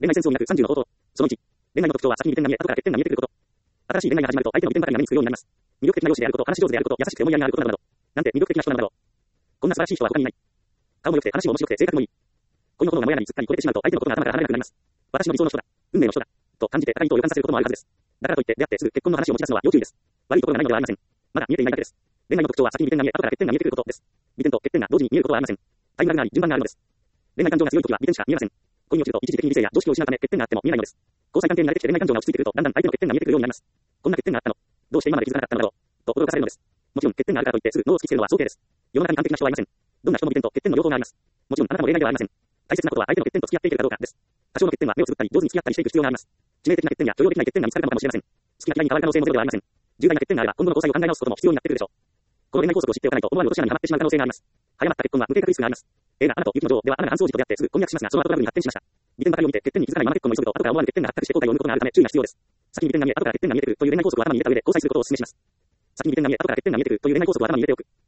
恋愛センスを磨く30の方法。その1。恋愛の特徴は先に利点が見え、後から欠点が見えてくること。新しい恋愛が始まると相手の利点ばかりが目につくようになります。魅力的な容姿であること、話し上手であること、優しくて思いやりがあることなどなど。なんて魅力的な人なのだろう。こんな素晴らしい人は他にいない。顔も良くて話も面白くて性格もいい。恋の炎が燃え上がりすっかり超えてしまうと相手のことが頭から離れなくなります。私の理想の人だ。運命の人だ。と感じて高い人を予感させることもあるはずです。だからといって出会ってすぐ結婚の話を持ち出すのは要注意です。悪いところがないのではありません。まだ見えていないだけです。恋愛の特徴は先に利点が見え、後から欠点が見えてくることです。利点と欠点が同時に見えることはありません。タイムラグがあり、順番があるのです。恋愛感情が強いときは利点しか見えません。恋に落ちると一時的に理性や常識を失うため欠点があっても見えないのです。交際関係に慣れてきて恋愛感情が落ち着いてくるとだんだん相手の欠点が見えてくるようになります。こんな欠点があったの。どうして今まで気づかなかったのだろう。と驚かされるのです。もちろん欠点があるからといってすぐ脳を突きつけるのは早計です。世の中に完璧な人はいません。どんな人も利点と欠点の両方があります。もちろんあなたも例外ではありません。大切なことは相手の欠点と付き合っていけるかどうかです。多少の欠点は目をつぶったり上手に付き合ったりしていく必要があります。致命的な欠点や許容できない欠点が見つかるかもしれません。好きな嫌いに変わる可能性もゼロではありません。重大な欠点があれば今後の交際を考え直すことも必要になってくるでしょう。この恋愛法則を知っておかないと思わぬ落とし穴にはまってしまう可能性があります。早まった結婚は無計画リスクがあります。映画アナと雪の女王ではアナが半掃除と出会ってすぐ婚約しますがその後トラブルに発展しました。利点ばかりを見て欠点に気づかないまま結婚を急ぐと後から思わぬ欠点が発覚して後悔を生むことがあるため注意が必要です。先に利点が見え後から欠点が見えてくるという恋愛法則を頭に入れた上で交際することをお勧めします。先に利点が見え後から欠点が見えてくるという恋愛法則を頭に入れておく。